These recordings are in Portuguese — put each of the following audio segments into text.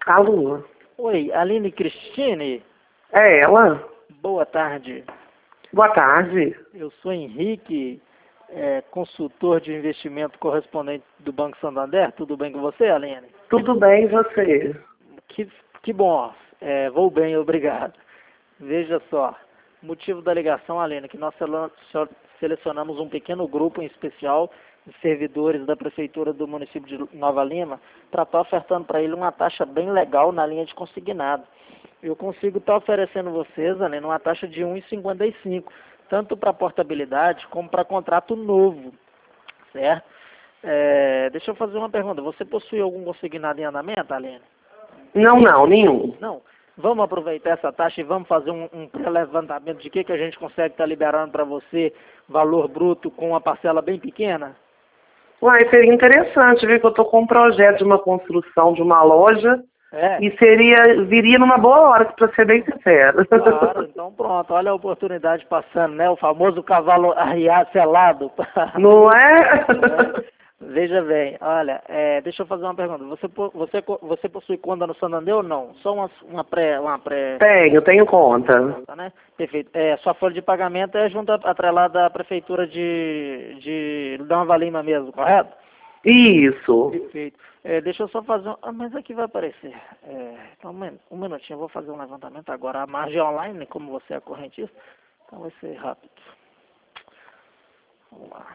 Alô? Oi, Aline Cristine, É ela? boa tarde. Boa tarde. Eu sou Henrique, consultor de investimento correspondente do Banco Santander. Tudo bem com você, Aline? Tudo bem, e você? Que bom. Vou bem, obrigado. Veja só, motivo da ligação, Aline, que nós selecionamos um pequeno grupo em especial de servidores da Prefeitura do município de Nova Lima para estar ofertando para ele uma taxa bem legal na linha de consignado. Eu consigo estar oferecendo vocês, Aline, uma taxa de 1,55, tanto para portabilidade como para contrato novo, certo? Deixa eu fazer uma pergunta. Você possui algum consignado em andamento, Aline? Não, nenhum. Não. Vamos aproveitar essa taxa e vamos fazer um pré-levantamento de que a gente consegue estar liberando para você valor bruto com uma parcela bem pequena? Uai, seria interessante, viu, que eu tô com um projeto de uma construção de uma loja e viria numa boa hora, para ser bem sincero. Claro, então pronto, olha a oportunidade passando, né? O famoso cavalo arriado selado. Não é? Veja bem, olha, deixa eu fazer uma pergunta. Você possui conta no Santander ou não? Só uma pré... Tenho conta. Né? Perfeito. Sua folha de pagamento é junto atrelada à prefeitura de Nova Lima mesmo, correto? Isso. Perfeito. Deixa eu só fazer mas aqui vai aparecer. Então, um minutinho, eu vou fazer um levantamento agora. A margem online, como você é correntista, então vai ser rápido. Vamos lá.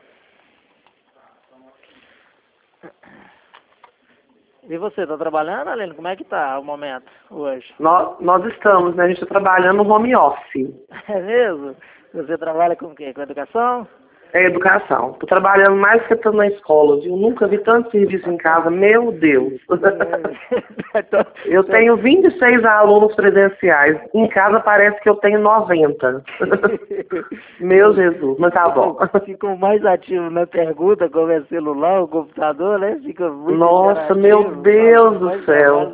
E você, está trabalhando, Aline? Como é que está o momento hoje? Nós estamos, né? A gente está trabalhando no home office. É mesmo? Você trabalha com o quê? Com educação? É educação. Estou trabalhando mais que estou na escola, viu? Nunca vi tanto serviço em casa, meu Deus. Eu tenho 26 alunos presenciais. Em casa parece que eu tenho 90. Meu Jesus, mas tá bom. Ficam mais ativos na pergunta, como é celular, o computador, né? Fica muito Nossa, meu Deus do céu.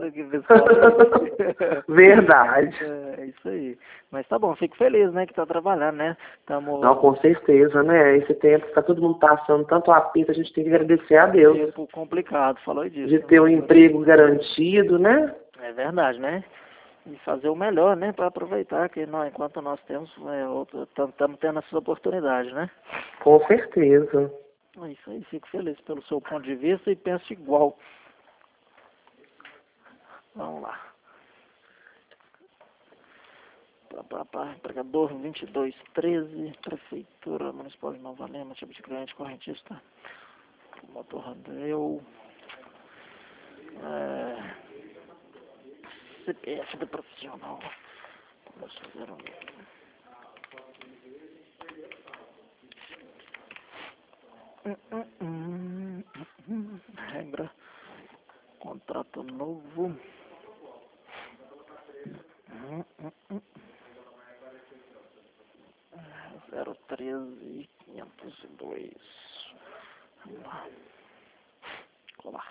Verdade. É isso aí. Mas tá bom, fico feliz, né, que tá trabalhando, né? Não, com certeza, né? Esse tempo que tá todo mundo passando tanto apito, a gente tem que agradecer a Deus. Tempo complicado, falou disso. De ter um emprego garantido, né? É verdade, né? E fazer o melhor, né? Para aproveitar que enquanto nós temos, estamos tendo essas oportunidades, né? Com certeza. É isso aí, fico feliz pelo seu ponto de vista e penso igual. Vamos lá. Empregador 2213, Prefeitura Municipal de Nova Lima, tipo de cliente correntista, motor Radeu, CPF do profissional. Vamos fazer regra, contrato novo. 013.502. Vamos lá. Colar.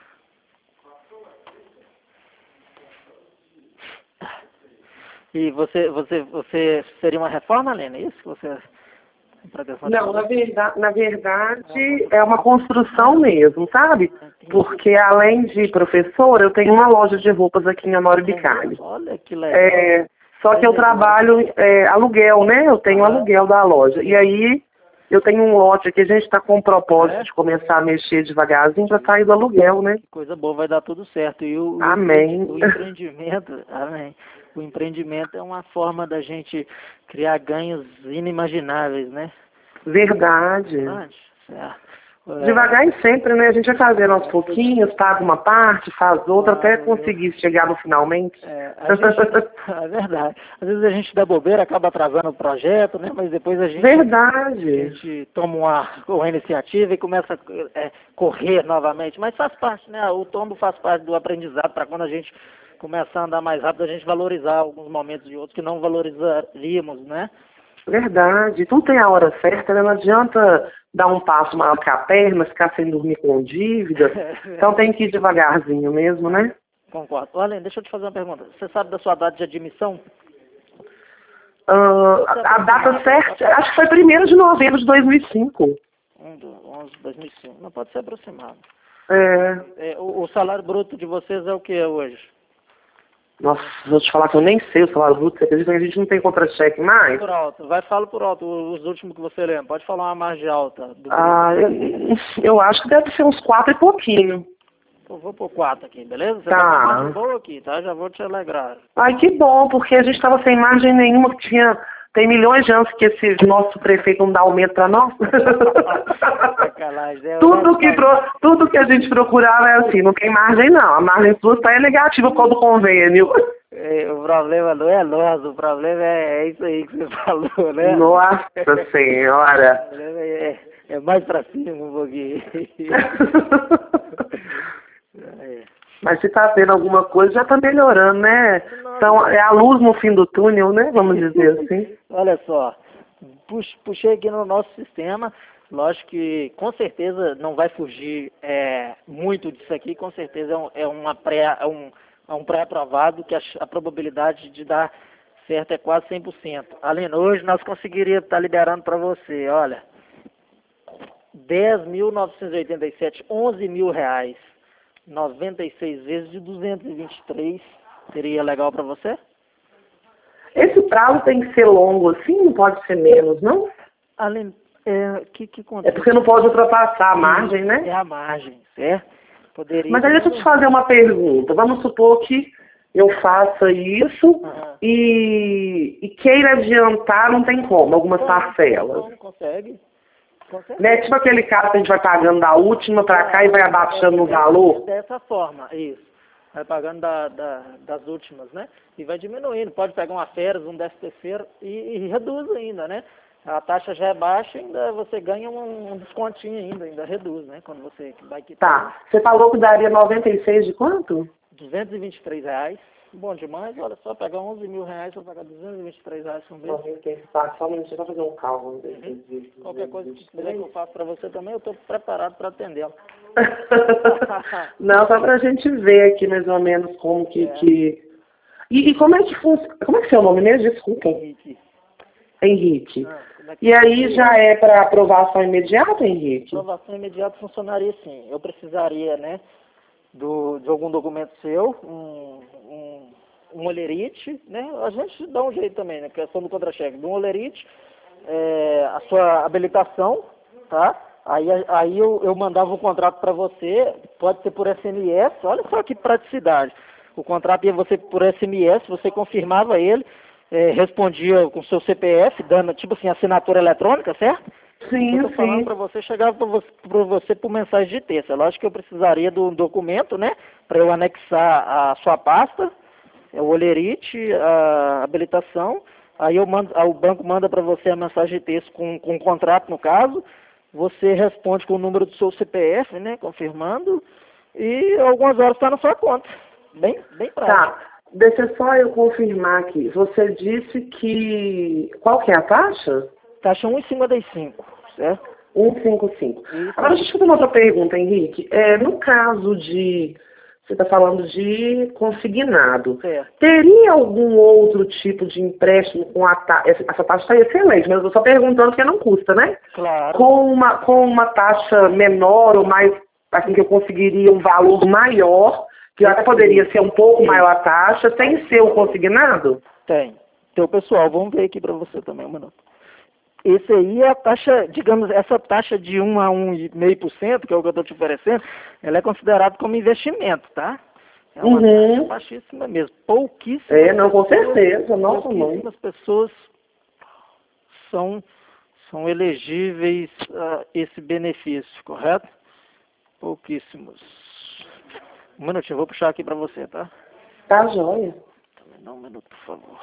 E você seria uma reforma, Lena? É isso que você Não, na verdade é uma construção mesmo, sabe? Porque além de professora, eu tenho uma loja de roupas aqui em Honório Bicalho. Olha que legal. Só que eu trabalho aluguel, né? Eu tenho aluguel da loja. E aí eu tenho um lote aqui, a gente está com o propósito de começar a mexer devagarzinho para sair do aluguel, né? Que coisa boa, vai dar tudo certo. E Amém. O empreendimento, amém. O empreendimento é uma forma da gente criar ganhos inimagináveis, né? Verdade. Certo. Devagar e sempre, né? A gente vai fazendo aos pouquinhos, paga uma parte, faz outra, até conseguir chegar no finalmente. É verdade. Às vezes a gente dá bobeira, acaba atrasando o projeto, né? Mas depois a gente... Verdade. A gente toma uma iniciativa e começa a correr novamente. Mas faz parte, né? O tombo faz parte do aprendizado para quando a gente começar a andar mais rápido, a gente valorizar alguns momentos de outros que não valorizaríamos, né? Verdade. Tudo tem a hora certa, né? Não adianta dar um passo maior que a perna, ficar sem dormir com dívida. Então tem que ir devagarzinho mesmo, né? Concordo. Olha, deixa eu te fazer uma pergunta. Você sabe da sua data de admissão? A data certa, acho que foi 1º de novembro de 2005. 11 de 2005. Não pode ser aproximado. É. O salário bruto de vocês é o que hoje? Nossa, vou te falar que eu nem sei o salário bruto, você acredita que a gente não tem contra-cheque mais? Por alto, fala por alto os últimos que você lembra. Pode falar uma margem alta do bruto. Ah, eu acho que deve ser uns 4 e pouquinho. Eu vou por 4 aqui, beleza? Você Tá. tá com uma margem boa aqui, tá? Já vou te alegrar. Ai, que bom, porque a gente estava sem margem nenhuma, tem milhões de anos que esse nosso prefeito não dá aumento para nós. Sacanagem, tudo que a gente procurava é assim, não tem margem não, a margem sua está negativa por causa do convênio. O problema não é nosso, o problema é isso aí que você falou, né? Nossa Senhora. O problema é mais pra cima um pouquinho. Mas se tá tendo alguma coisa, já tá melhorando, né? Então, é a luz no fim do túnel, né? Vamos dizer assim. Olha só, puxei aqui no nosso sistema, lógico que com certeza não vai fugir muito disso aqui, com certeza é um pré-aprovado que a probabilidade de dar certo é quase 100%. Além, hoje nós conseguiríamos estar liberando para você, olha, 10.987, 11 mil reais. 96 vezes de 223, seria legal para você? Esse prazo tem que ser longo assim, não pode ser menos, não? Além, que é porque não pode ultrapassar a margem, né? É a margem, certo? Poderia. Mas aí deixa eu te fazer uma pergunta. Vamos supor que eu faça isso e queira adiantar, não tem como, algumas parcelas. Não consegue. Né? Tipo aquele cara que a gente vai pagando da última para cá e vai abaixando no valor. Dessa forma, isso. Vai pagando das últimas, né? E vai diminuindo. Pode pegar uma férias, um 13º e reduz ainda, né? A taxa já é baixa, ainda você ganha um descontinho ainda reduz, né? Quando você vai quitar. Tá. Você falou que daria 96 de quanto? R$223. Bom demais, olha só, pegar 11 mil reais para pagar R$223 por mês. Só um minutinho para fazer um cálculo. Qualquer coisa que quiser que eu faça para você também, eu estou preparado para atendê-la. Não, só para a gente ver aqui mais ou menos como que... E como é que funciona? Como é que é o nome mesmo? Desculpa. Henrique. E aí já é para aprovação imediata, Henrique? Aprovação imediata funcionaria sim. Eu precisaria, né, de algum documento seu, um olerite, né? A gente dá um jeito também, né? Questão do contra-cheque. De um olerite, a sua habilitação, tá? Aí eu mandava o contrato para você, pode ser por SMS, olha só que praticidade. O contrato ia você por SMS, você confirmava ele, respondia com seu CPF, dando, tipo assim, assinatura eletrônica, certo? Sim, eu tô falando para você, chegava para você por mensagem de texto. Lógico que eu precisaria do documento, né, para eu anexar a sua pasta, o olerite, a habilitação. Aí o banco manda para você a mensagem de texto com o contrato, no caso. Você responde com o número do seu CPF, né, confirmando, e algumas horas está na sua conta. Bem prático. Tá, deixa só eu confirmar aqui. Você disse que... Qual que é a taxa? Taxa 1,55, certo? 1,55. Agora, deixa eu fazer uma outra pergunta, Henrique. No caso de... Você está falando de consignado. Teria algum outro tipo de empréstimo com a taxa? Essa taxa está excelente, mas eu estou só perguntando porque não custa, né? Claro. Com uma taxa menor ou mais, assim, que eu conseguiria um valor maior, que até poderia ser um pouco maior a taxa, sem ser o consignado? Tem. Então, pessoal, vamos ver aqui para você também, um minuto. Esse aí é a taxa, digamos, essa taxa de 1 a 1,5%, que é o que eu estou te oferecendo, ela é considerada como investimento, tá? É uma taxa baixíssima mesmo. Pouquíssimas não, com certeza. Nossa, pouquíssimas pessoas são elegíveis a esse benefício, correto? Pouquíssimos. Um minutinho, eu vou puxar aqui para você, tá? Tá joia. Também dá um minuto, por favor.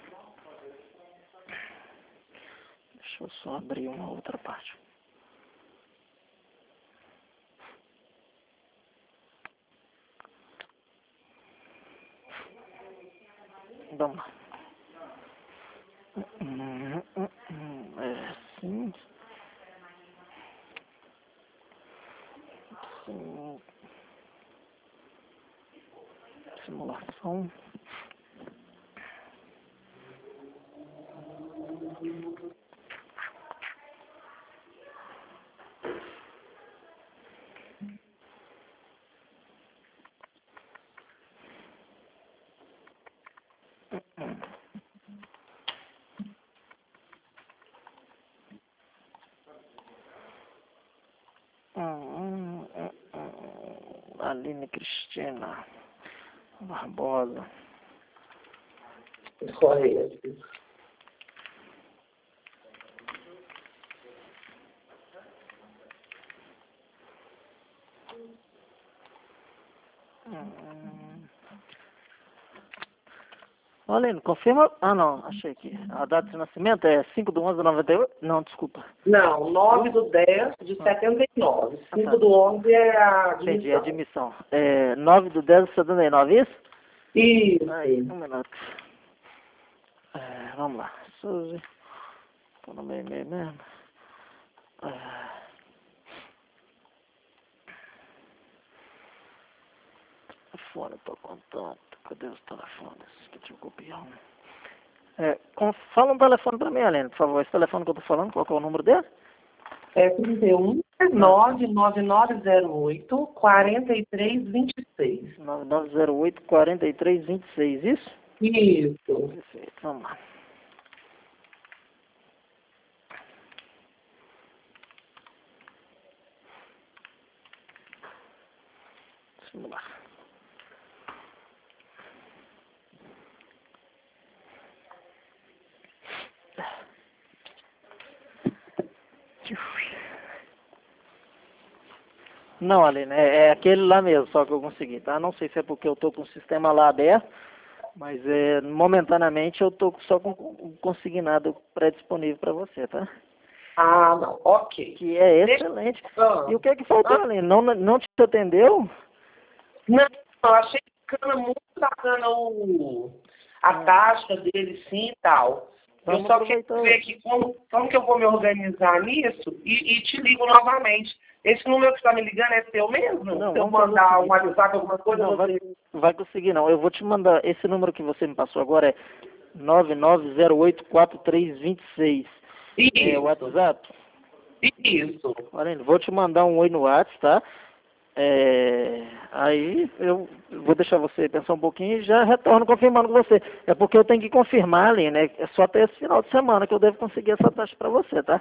Deixa eu só abrir uma outra parte. Vamos lá. Sim. Simulação. Aline Cristina Barbosa. Correto. Aline, confirma. Ah, não, achei aqui. A data de nascimento é 5/11/98? Não, desculpa. Não, 9/10/79. 5/11 é a admissão. Entendi, a admissão. 9/10/79, isso? Isso. Aí, um minuto. Vamos lá. Suzy. Tô no meio mesmo. Telefone para contato. Cadê os telefones? Que deixa eu copiar um. Fala um telefone para mim, Aline, por favor. Esse telefone que eu tô falando, qual que é o número dele? É 31 99908 4326. 9908 4326, isso? Isso. Perfeito, vamos lá. Simular. Não, Aline, é aquele lá mesmo, só que eu consegui, tá? Não sei se é porque eu tô com o sistema lá aberto, mas momentaneamente eu tô só com o consignado pré-disponível para você, tá? Ah, não, ok. Que é excelente. E o que é que faltou, Aline? Não te atendeu? Não, eu achei muito bacana a taxa dele, sim, e tal. Vamos eu só quero ver aqui como que eu vou me organizar nisso e te ligo novamente. Esse número que está me ligando é seu mesmo? Não, se eu mandar um WhatsApp, alguma coisa, não, você... vai conseguir não. Eu vou te mandar, esse número que você me passou agora é 99084326. Isso. É o WhatsApp? Isso. Aline, vou te mandar um oi no WhatsApp, tá? Aí eu vou deixar você pensar um pouquinho e já retorno confirmando com você. É porque eu tenho que confirmar, Aline, né? É só até esse final de semana que eu devo conseguir essa taxa para você, tá?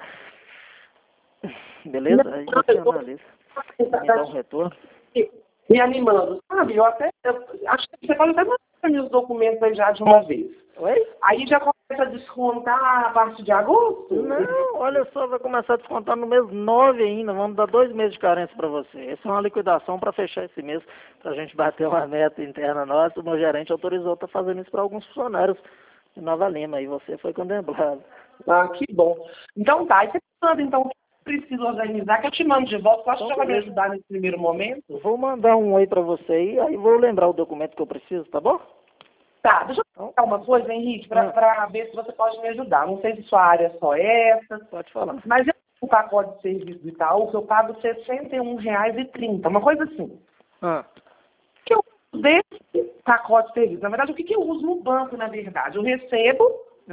Beleza? Aí você analisa. Me dá um retorno. Me animando, sabe? Eu acho que você pode até mandar os documentos aí já de uma vez. Oi? Aí já começa a descontar a partir de agosto? Não, olha só, vai começar a descontar no mês 9 ainda. Vamos dar 2 meses de carência para você. Essa é uma liquidação para fechar esse mês, para a gente bater uma meta interna nossa. O meu gerente autorizou, está fazendo isso para alguns funcionários de Nova Lima, e você foi contemplado. Ah, que bom. Então tá, aí você manda então o que precisa organizar, que eu te mando de volta. Eu acho que já vai me ajudar nesse primeiro momento. Vou mandar um oi para você aí vou lembrar o documento que eu preciso, tá bom? Tá, deixa eu falar uma coisa, Henrique, para ver se você pode me ajudar. Não sei se sua área é só essa. Pode falar. Mas eu tenho um pacote de serviço do Itaú que eu pago R$ 61,30, uma coisa assim. O que eu uso desse pacote de serviço? Na verdade, o que eu uso no banco, na verdade? Eu recebo,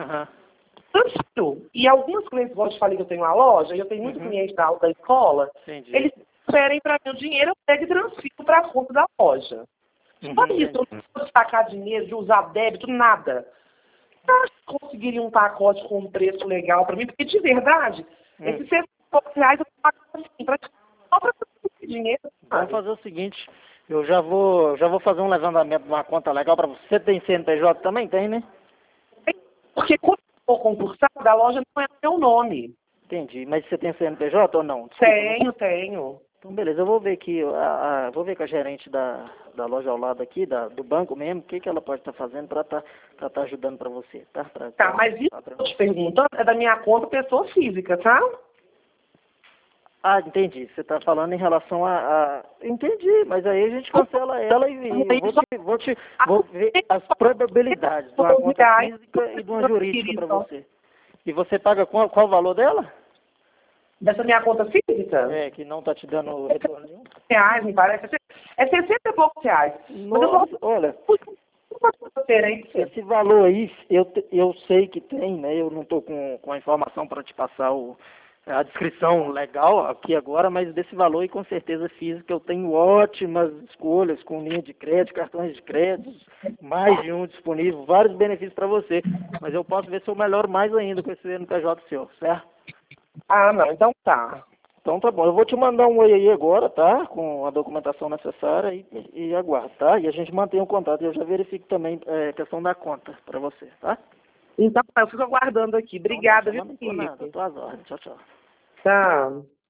transfiro. E alguns clientes, igual eu te falei que eu tenho uma loja, e eu tenho muito cliente da escola, eles transferem para mim o dinheiro, eu pego e transfiro para a conta da loja. Só isso, eu não preciso sacar dinheiro, de usar débito, nada. Eu acho que conseguiria um pacote com um preço legal para mim, porque de verdade, esses R$ 60 eu pago assim, só para esse dinheiro. Vamos fazer o seguinte, eu já vou fazer um levantamento de uma conta legal para você. Você tem CNPJ também? Tem, né? Porque quando eu for concursado, a loja não é meu nome. Entendi, mas você tem CNPJ ou não? Desculpa, tenho. Então, beleza, eu vou ver aqui, vou ver com a gerente da loja ao lado aqui, do banco mesmo, o que ela pode estar fazendo para tá ajudando para você, tá? Mas isso que eu tô te perguntando é da minha conta pessoa física, tá? Ah, entendi. Você está falando em relação Entendi, mas aí a gente cancela ela e vou ver as probabilidades de uma conta física e de uma jurídica para você. E você paga qual o valor dela? Dessa minha conta física? Que não está te dando retorno nenhum. Reais, me parece. É 60 e poucos reais. Nossa, olha, esse valor aí, eu sei que tem, né? Eu não estou com a informação para te passar a descrição legal aqui agora, mas desse valor aí, com certeza física, eu tenho ótimas escolhas com linha de crédito, cartões de crédito, mais de um disponível, vários benefícios para você. Mas eu posso ver se eu melhoro mais ainda com esse NPJ seu, certo? Ah, não, então tá. Então tá bom, eu vou te mandar um oi aí agora, tá? Com a documentação necessária e aguardo, tá? E a gente mantém o contato. Eu já verifico também a questão da conta para você, tá? Então, eu fico aguardando aqui. Obrigada, viu, Não, por nada, Henrique? tô às ordens. Tchau, tchau. Tchau.